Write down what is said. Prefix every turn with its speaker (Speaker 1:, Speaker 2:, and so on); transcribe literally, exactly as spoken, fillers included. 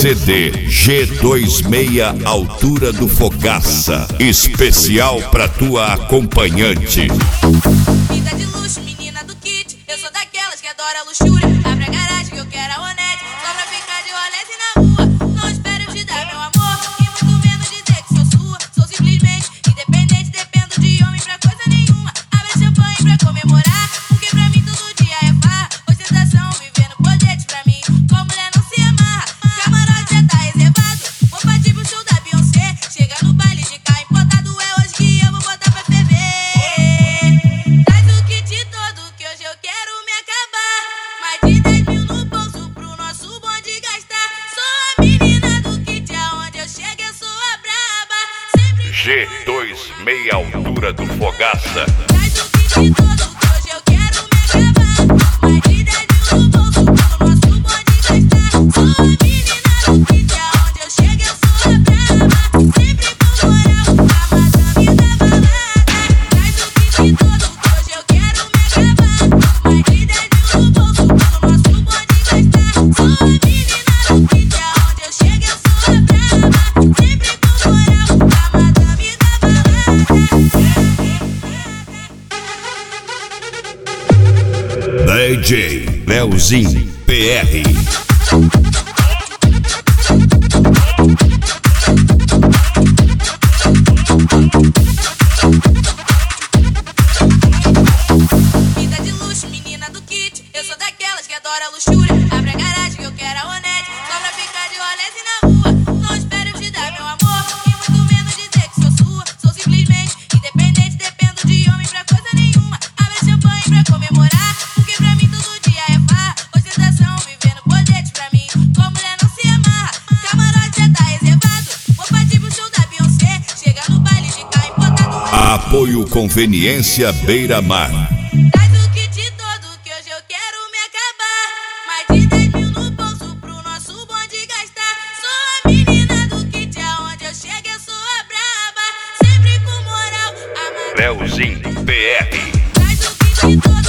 Speaker 1: C D G vinte e seis Altura do Fogaça, especial pra tua acompanhante.
Speaker 2: Vida de luxo, menina do kit, eu sou daquelas que adora luxúria. Abre a garagem que eu quero a Onete, só pra ficar de rolete na rua. Não espero te dar meu amor, e muito menos dizer que sou sua. Sou simplesmente independente, dependo de homem pra coisa nenhuma. Abre champanhe pra comemorar, porque pra mim todo dia é farra. Ostentação, vivendo colete pra mim, com mulher não se amarra. Camarote já tá reservado, vou partir pro show da Beyoncé. Chega no baile de carro importado, é hoje que eu vou botar pra ferver. Traz o kit todo que hoje eu quero me acabar. Mais de dez mil no bolso pro nosso bonde gastar. Sou a menina do kit, aonde eu chego eu sou a braba. Sempre
Speaker 1: G vinte e seis Altura do Fogaça.
Speaker 2: traz o kit todo que hoje eu quero me acabar. Mais de dez mil no bolso pro nosso bonde gastar. Sou a menina do kit, aonde eu chego eu sou a braba. Sempre com moral, a madame da balada. Traz o kit todo que hoje eu quero me acabar. Mais de dez mil no bolso pro nosso bonde gastar. Sou a menina do kit, aonde eu chego eu sou a braba. Sempre com moral, a madame da balada.
Speaker 1: D J Leozinho P R.
Speaker 2: Vida de luxo, menina do kit, eu sou daquelas que adora luxúria. Abre a garagem que eu quero a Onete, só pra ficar de rolete na rua. Não espero te dar meu amor, e muito menos dizer que sou sua. Sou simplesmente independente, dependo de homem pra coisa nenhuma. Abre champanhe pra comemorar, porque pra mim todo dia é farra. Ostentação, vivendo colete pra mim, com mulher não se amarra. Camarote já tá reservado, vou partir pro show da Beyoncé. Chega no baile de carro importado.
Speaker 1: Apoio Conveniência Beira Mar.
Speaker 2: Traz o kit todo que hoje eu quero me acabar. Mais de dez mil no bolso pro nosso bonde gastar. Sou a menina do kit, aonde eu chego eu sou a braba. Sempre com moral, a madame.
Speaker 1: Leozinho P R.
Speaker 2: Traz o kit todo